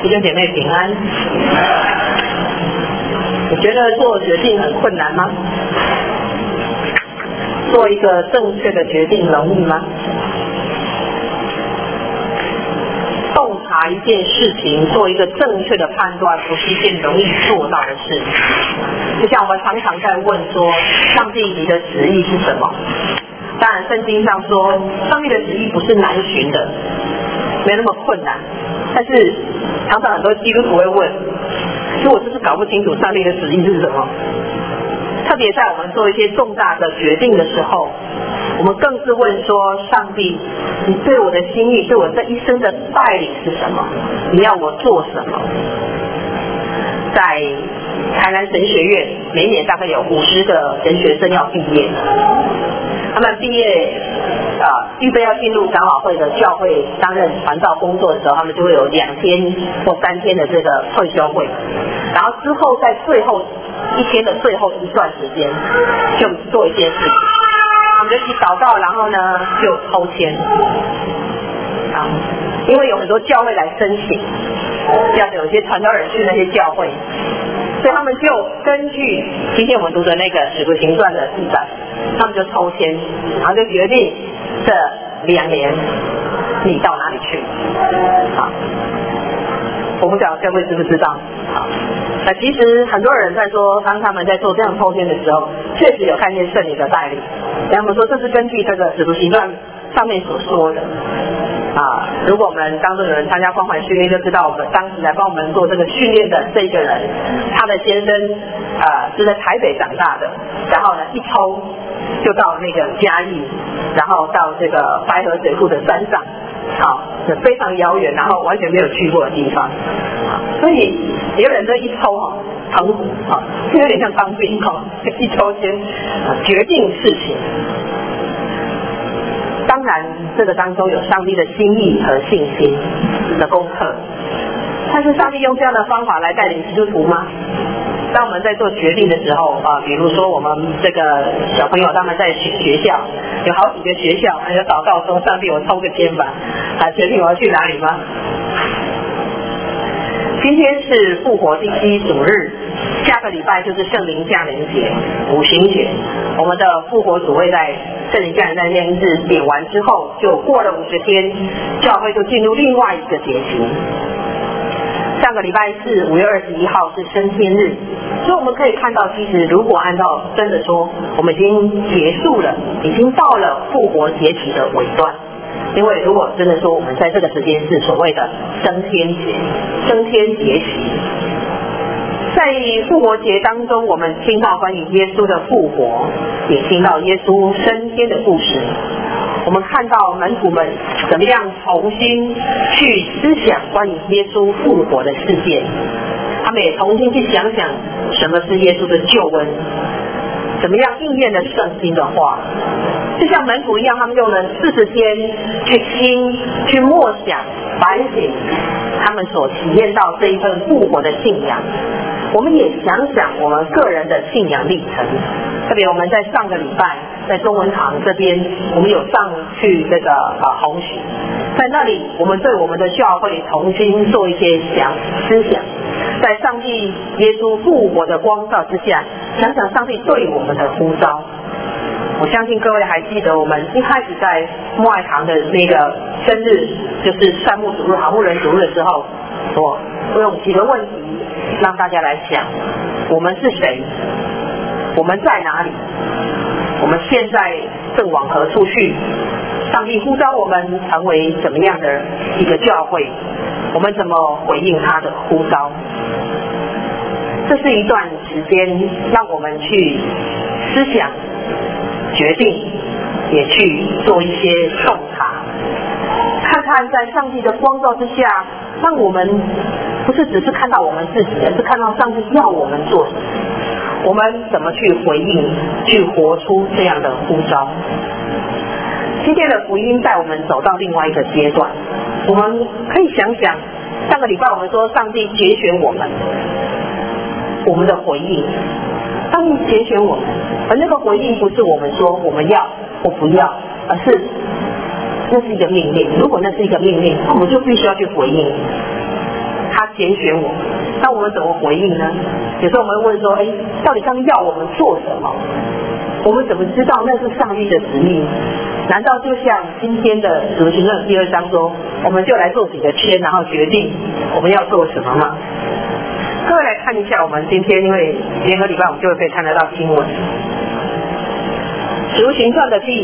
弟兄姐妹平安。你觉得做决定很困难吗？做一个正确的决定容易吗？洞察一件事情，做一个正确的判断，不是一件容易做到的事。就像我们常常在问说，上帝你的旨意是什么？当然圣经上说，上帝的旨意不是难寻的，没那么困难。但是常常很多基督徒会问，如果就是搞不清楚上帝的旨意是什么，特别在我们做一些重大的决定的时候，我们更是问说，上帝你对我的心意，对我这一生的带领是什么？你要我做什么？在台南神学院每年大概有50个神学生要毕业，他们毕业预备要进入长老会的教会担任传道工作的时候，他们就会有2天或3天的这个退休会，然后之后在最后1天的最后一段时间就做一件事情，我们就一起祷告，然后呢就抽签因为有很多教会来申请，要有些传道人去那些教会，所以他们就根据今天我们读的那个使徒行传的记载，他们就抽签，然后就决定这2年你到哪里去。我不知道各位知不知道。那其实很多人在说，当他们在做这样抽签的时候，确实有看见圣灵的带领。他们说这是根据这个使徒行传上面所说的。如果我们当中有人参加光环训练，就知道我们当时来帮我们做这个训练的这个人，他的先生是在台北长大的，然后呢一抽就到那个嘉义，然后到这个白河水库的山上，非常遥远，然后完全没有去过的地方。所以有人这一抽澎湖就有点像当兵一抽签决定事情。当然这个当中有上帝的心意和信心的功课，但是上帝用这样的方法来带领基督徒吗？当我们在做决定的时候比如说我们这个小朋友他们在学校有好几个学校，有祷告说，上帝我抽个签吧，决定我要去哪里吗？今天是复活第7主日，下个礼拜就是圣灵降临节、五旬节。我们的复活主会在圣灵降临那天日点完之后，就过了50天，教会就进入另外一个节期。上个礼拜四5月21号是升天日，所以我们可以看到，其实如果按照真的说，我们已经结束了，已经到了复活节期的尾段。因为如果真的说我们在这个时间是所谓的升天节期，在复活节当中，我们听到关于耶稣的复活，也听到耶稣升天的故事。我们看到门徒们怎么样重新去思想关于耶稣复活的事件，他们也重新去想想什么是耶稣的救恩，怎么样应验了圣经的话。就像门徒一样，他们用了40天去听、去默想、反省他们所体验到这一份复活的信仰。我们也想想我们个人的信仰历程，特别我们在上个礼拜在中文堂这边，我们有上去这个红许，在那里我们对我们的教会重新做一些思想，在上帝耶稣复活的光照之下，想想上帝对我们的呼召。我相信各位还记得我们一开始在默爱堂的那个生日，就是善牧主日、好牧人主日的时候，我用几个问题让大家来想，我们是谁？我们在哪里？我们现在正往何处去？上帝呼召我们成为怎么样的一个教会？我们怎么回应他的呼召？这是一段时间让我们去思想、决定，也去做一些洞察，看看在上帝的光照之下，让我们不是只是看到我们自己，而是看到上帝要我们做什么，我们怎么去回应，去活出这样的呼召。今天的福音带我们走到另外一个阶段，我们可以想想，上个礼拜我们说上帝拣选我们的回应，上帝拣选我们，而那个回应不是我们说我们要或不要，而是那是一个命令。如果那是一个命令，我们就必须要去回应。他拣选我，那我们怎么回应呢？有时候我们会问说，到底上帝要我们做什么？我们怎么知道那是上帝的旨意？难道就像今天的使徒行传第2章说，我们就来做几个签，然后决定我们要做什么吗？各位来看一下，我们今天因为联合礼拜，我们就会可以看得到经文，使徒行传的应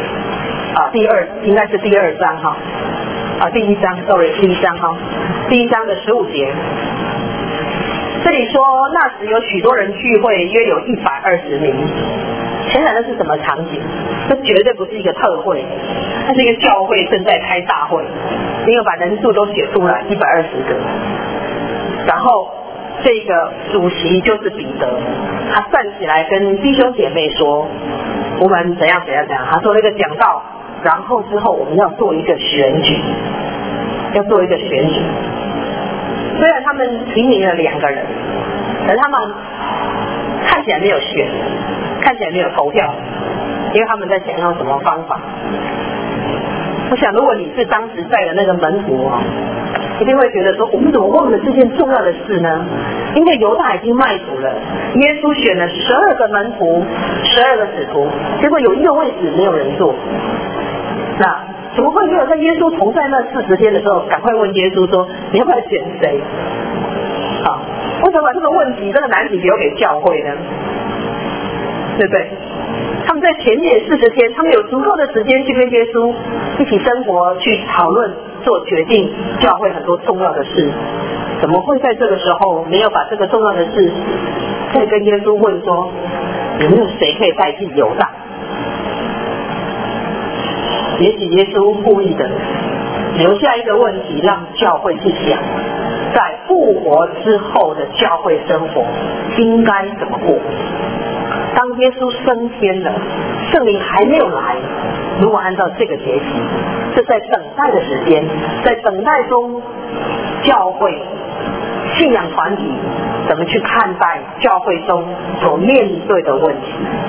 该是第2章哈，第1章哈，第1章的15节。这里说，那时有许多人聚会，约有120名。想想那是什么场景？这绝对不是一个特会，那是一个教会正在开大会，因为把人数都写出来，120个。然后这个主席就是彼得，他站起来跟弟兄姐妹说，我们怎样。他说那个讲道，然后之后我们要做一个选举。虽然他们提名了2个人，可是他们看起来没有选，看起来没有投票，因为他们在想用什么方法。我想如果你是当时在的那个门徒一定会觉得说，我们怎么忘了这件重要的事呢？因为犹大已经卖主了，耶稣选了12个门徒，12个使徒，结果有1个位置没有人坐，那怎么会没有在耶稣同在那40天的时候，赶快问耶稣说，你要不要选谁？为什么把这个问题、这个难题留给教会呢？对不对？他们在前面40天，他们有足够的时间去跟耶稣一起生活，去讨论、做决定，教会很多重要的事。怎么会在这个时候没有把这个重要的事再跟耶稣问说，有没有谁可以代替犹大？也许耶稣故意的留下一个问题，让教会去想，在复活之后的教会生活应该怎么过。当耶稣升天了，圣灵还没有来，如果按照这个节期，是在等待的时间，在等待中，教会信仰团体怎么去看待教会中所面对的问题？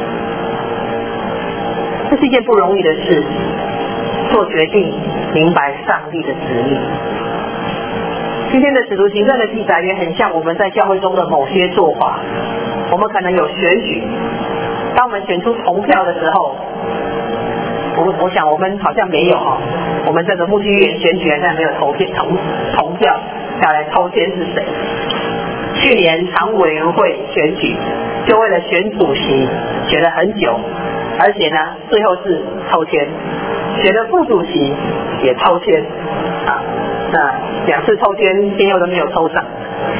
这是一件不容易的事，做决定，明白上帝的旨意。今天的使徒行传的记载也很像我们在教会中的某些做法。我们可能有选举，当我们选出投票的时候，我想我们好像没有我们这个牧区员选举好像没有投票下来抽签是谁。去年常务委员会选举，就为了选主席选了很久，而且呢最后是抽签，选了副主席也抽签那2次抽签先后都没有抽上。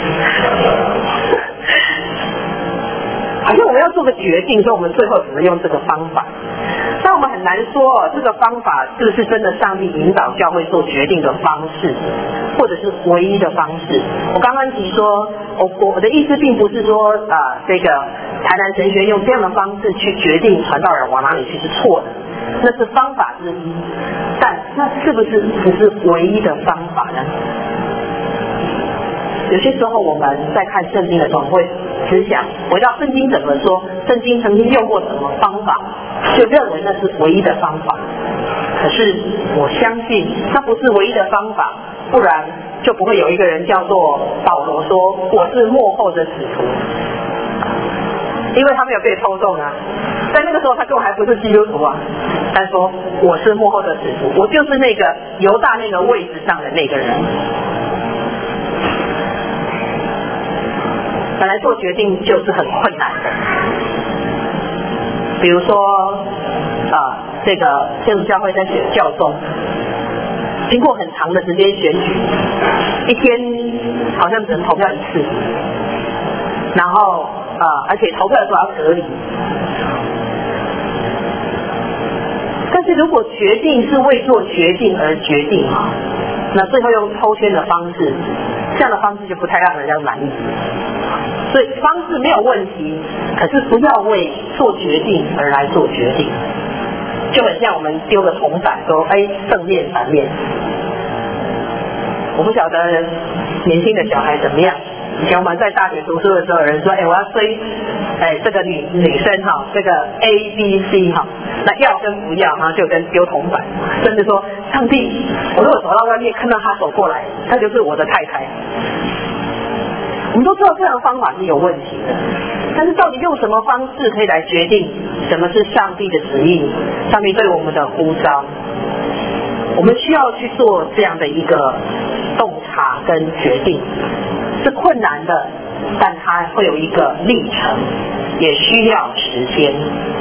好像我们要做个决定，说我们最后怎么用这个方法，但我们很难说这个方法是不是真的上帝引导教会做决定的方式，或者是唯一的方式。我刚刚提说，我的意思并不是说这个台南神学用这样的方式去决定传道人往哪里去是错的，那是方法之一，但那是不是只是唯一的方法呢？有些时候我们在看圣经的时候会只想回到圣经怎么说，圣经曾经用过什么方法，就认为那是唯一的方法。可是我相信那不是唯一的方法，不然就不会有一个人叫做保罗说我是末后的使徒，因为他没有被抽中在那个时候他根本还不是基督徒他说我是末后的使徒，我就是那个犹大那个位置上的那个人。本来做决定就是很困难的，比如说这个天主教会在选教宗，经过很长的时间选举，一天好像只能投票1次，然后而且投票的时候要隔离。但是如果决定是为做决定而决定那最后用抽签的方式，这样的方式就不太让人家满意。所以方式没有问题，可是不要为做决定而来做决定，就很像我们丢个铜板说正面反面。我不晓得年轻的小孩怎么样，以前我们在大学读书的时候，有人说我要追这个女生这个 ABC 那要跟不要就跟丢铜板，甚至说上帝，我如果走到外面看到她走过来，她就是我的太太。 我们都知道这样的方法是有问题的，但是到底用什么方式可以来决定什么是上帝的旨意，上帝对我们的呼召？我们需要去做这样的一个洞察跟决定，是困难的，但它会有一个历程，也需要时间。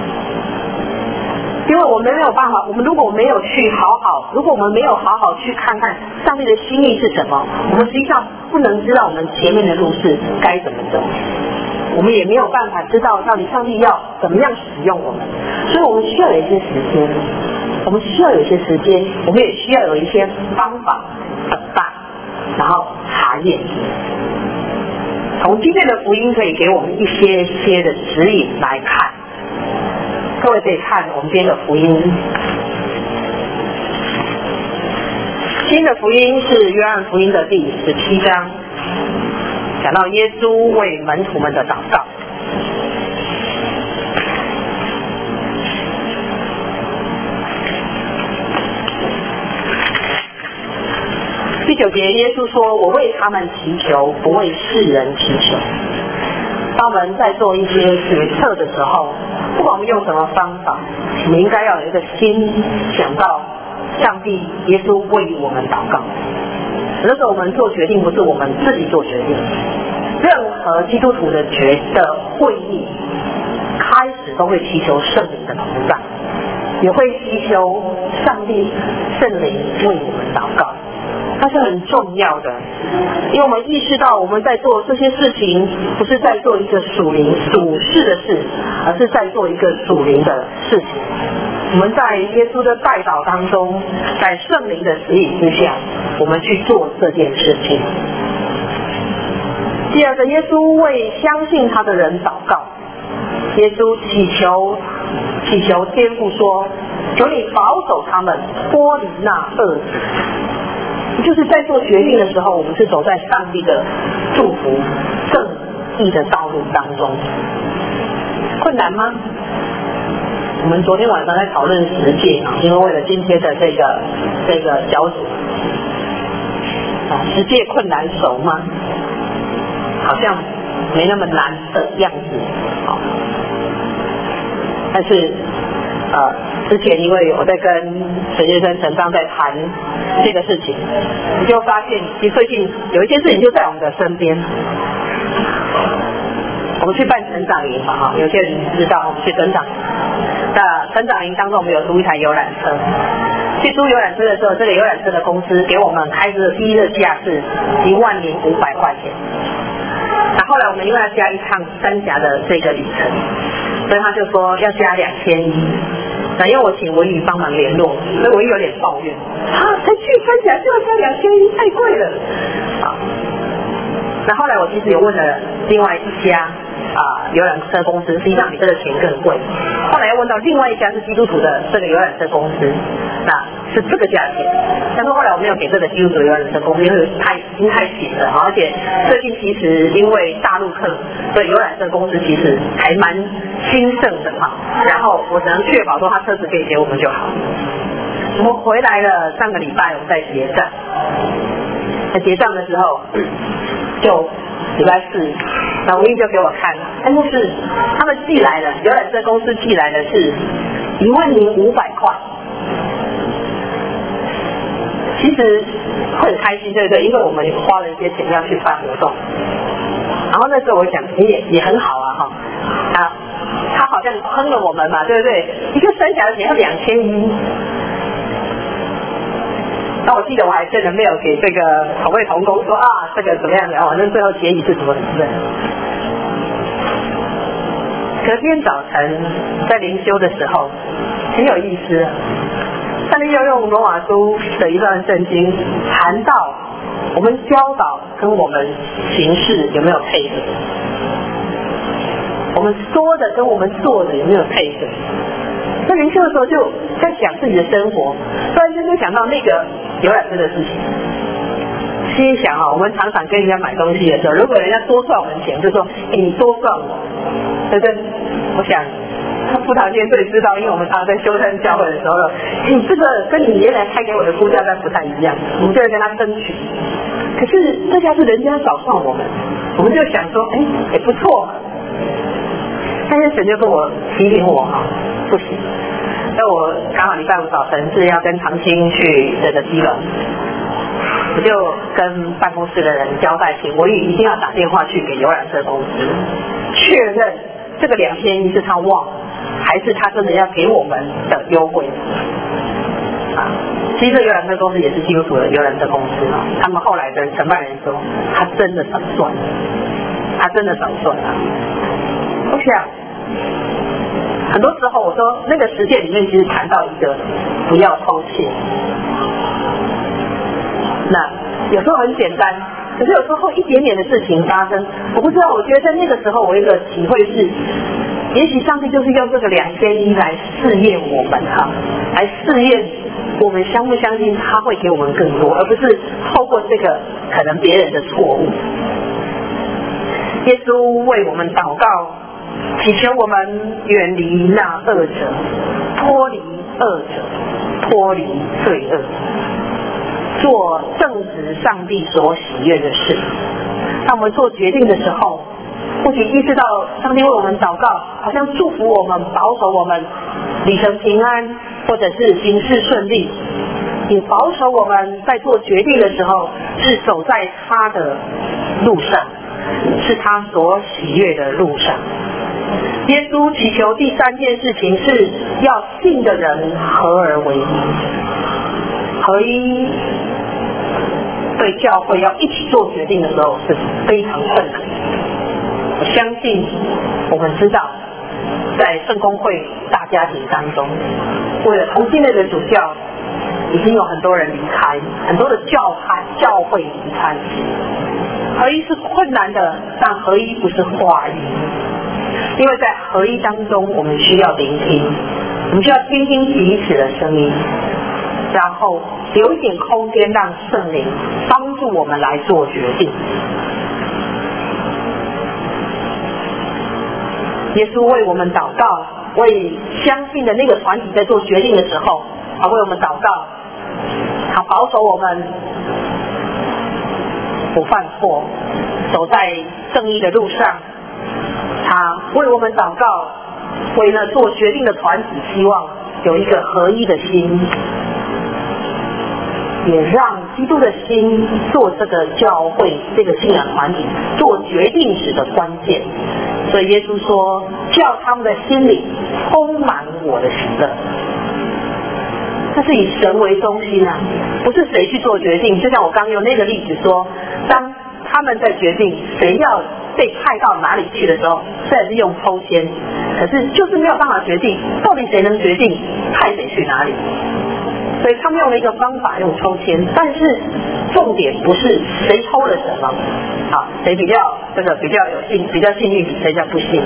因为我们没有办法，我们如果没有去如果我们没有好好去看看上帝的心意是什么，我们实际上不能知道我们前面的路是该怎么走，我们也没有办法知道到底上帝要怎么样使用我们，所以我们需要有一些时间，我们也需要有一些方法等待，然后查验。从今天的福音可以给我们一些的指引来看。各位可以看我们今天的福音，今天的福音是约翰福音的第17章，讲到耶稣为门徒们的祷告。第9节，耶稣说：“我为他们祈求，不为世人祈求。”当我们在做一些决策的时候，不管我们用什么方法，我们应该要有一个心想到上帝耶稣为我们祷告。有的时候我们做决定不是我们自己做决定，任何基督徒的会议开始都会祈求圣灵的同在，也会祈求上帝圣灵为我们祷告。它是很重要的，因为我们意识到我们在做这些事情不是在做一个属世的事，而是在做一个属灵的事情。我们在耶稣的带导当中，在圣灵的指引之下，我们去做这件事情。第二个，耶稣为相信他的人祷告。耶稣祈求天父说：“求你保守他们，脱离那恶者。”就是在做决定的时候，我们是走在上帝的祝福、正义的道路当中。困难吗？我们昨天晚上在讨论10诫啊，因为为了今天的这个小组10诫困难熟吗？好像没那么难的样子啊。但是之前因为我在跟陈先生、陈章在谈这个事情，你就发现其实最近有一件事情就在我们的身边。我们去办成长营嘛，有些人知道我们去成长营。那成长营当中我们有租一台游览车，去租游览车的时候，这个游览车的公司给我们开的第一个价是10500块钱。那后来我们因为要加一趟三峡的这个旅程，所以他就说要加2100。那因为我请文宇帮忙联络，所以文宇有点抱怨，才去三峡就要加2100，太贵了。那后来我其实也问了另外一家游览车公司，实际上比这个钱更贵。后来又问到另外一家是基督徒的这个游览车公司，那是这个价钱。但是后来我没有给这个基督徒游览车公司，因为它已经太紧了，而且最近其实因为大陆客，所以游览车公司其实还蛮兴盛的哈。然后我只能确保说他车子可以给我们就好。我们回来了，上个礼拜我们在结账，在结账的时候就礼拜4，那文英就给我看了，牧师他们寄来了，游览车公司寄来的是10500块。其实会很开心，对不对？因为我们花了一些钱要去办活动。然后那时候我想，也很好啊，他好像坑了我们嘛，对不对？一个三峡的钱要2100。那我记得我还真的没有给这个同位同工说这个怎么样的那最后结语是什么？隔天早晨在灵修的时候，很有意思。上帝要用罗马书的一段圣经谈到我们教导跟我们行事有没有配合，我们说的跟我们做的有没有配合。在灵修的时候就在想自己的生活，突然间就想到那个游览车的事情，心想我们常常跟人家买东西的时候，如果人家多赚我们钱，就说你多赚我，对不对？我想副堂监最知道，因为我们常常在修身教会的时候，你这个跟你原来开给我的估价单不太一样，我们就会跟他争取。 可是这下是人家找上我们，我们就想说，也不错嘛。但是神就跟我提醒我不行。那我刚好礼拜五早晨是要跟唐青去这个基隆，我就跟办公室的人交代，请文宇一定要打电话去给游览车公司确认这个2100是他忘了，还是他真的要给我们的优惠其实这游览车公司也是基督徒的游览车公司他们后来的承办人说，他真的少算，我想很多时候我说那个实践里面其实谈到一个不要偷窃，那有时候很简单，可是有时候一点点的事情发生，我不知道，我觉得在那个时候我一个体会是，也许上帝就是用这个2100来试验我们来试验我们相不相信他会给我们更多，而不是透过这个可能别人的错误。耶稣为我们祷告，祈求我们远离那恶者，脱离恶者，脱离罪恶，做正直上帝所喜悦的事。当我们做决定的时候，或许意识到上帝为我们祷告，好像祝福我们，保守我们旅程平安，或者是行事顺利，也保守我们在做决定的时候是走在他的路上，是他所喜悦的路上。耶稣祈求第3件事情是要信的人合而为一，合一对教会要一起做决定的时候是非常困难的。我相信我们知道，在圣公会大家庭当中，为了同性恋的主教，已经有很多人离开，很多的教会离开。合一是困难的，但合一不是化一，因为在合一当中，我们需要聆听，我们需要听听彼此的声音，然后留一点空间让圣灵帮助我们来做决定。耶稣为我们祷告，为相信的那个团体在做决定的时候，他为我们祷告，他保守我们不犯错，走在正义的路上。他为我们祷告，为了做决定的团体希望有一个合一的心，也让基督的心做这个教会这个信仰团体做决定时的关键。所以耶稣说，叫他们的心里充满我的喜乐。这是以神为中心不是谁去做决定。就像我刚用那个例子说，当他们在决定谁要被派到哪里去的时候，虽然是用抽签，可是就是没有办法决定到底谁能决定派谁去哪里。所以他们用了一个方法，用抽签，但是重点不是谁抽了什么，谁比较幸运，谁叫不幸，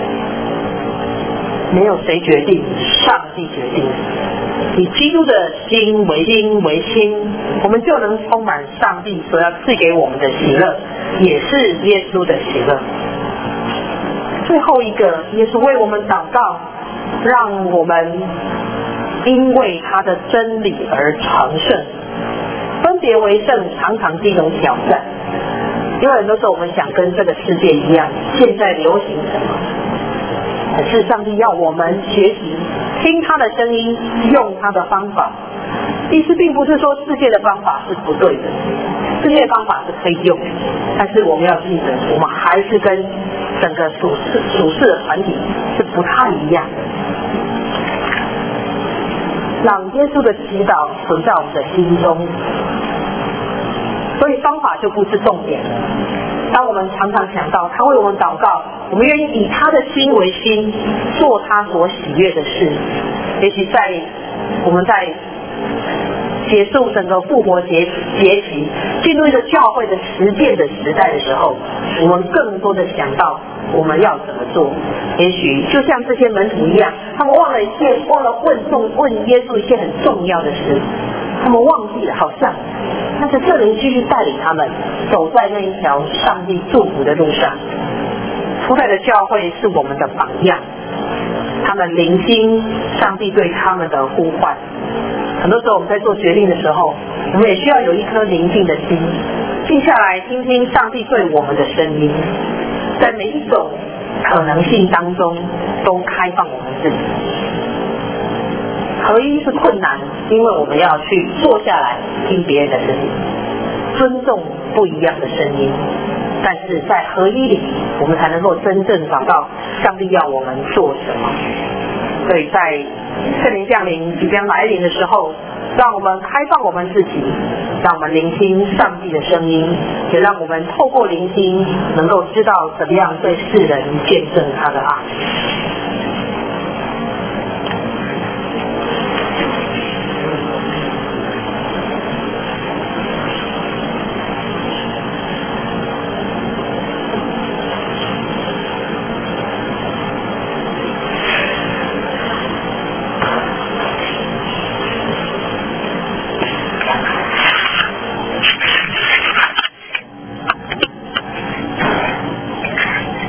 没有谁决定，上帝决定。以基督的心为心，我们就能充满上帝所要赐给我们的喜乐，也是耶稣的喜乐。最后一个，耶稣为我们祷告，让我们因为他的真理而成圣。分别为圣常常是一种挑战，因为很多时候我们想跟这个世界一样，现在流行什么，可是上帝要我们学习听他的声音，用他的方法。意思并不是说世界的方法是不对的，世界的方法是可以用，但是我们要记得，我们还是跟整个属世的团体是不太一样的。让耶稣的祈祷存在我们的心中，所以方法就不是重点了。当我们常常想到他为我们祷告，我们愿意以他的心为心，做他所喜悦的事。也许我们在结束整个复活节期，进入一个教会的实践的时代的时候，我们更多的想到我们要怎么做。也许就像这些门徒一样，他们忘了问耶稣一件很重要的事，他们忘记了，好像但是圣灵继续带领他们走在那一条上帝祝福的路上。初代的教会是我们的榜样，他们聆听上帝对他们的呼唤。很多时候我们在做决定的时候，我们也需要有一颗宁静的心， 静下来听听上帝对我们的声音，在每一种可能性当中都开放我们自己。合一是困难，因为我们要去坐下来听别人的声音，尊重不一样的声音，但是在合一里，我们才能够真正找到上帝要我们做什么。所以在圣灵降临即将来临的时候，让我们开放我们自己，让我们聆听上帝的声音，也让我们透过聆听能够知道怎么样对世人见证他的爱。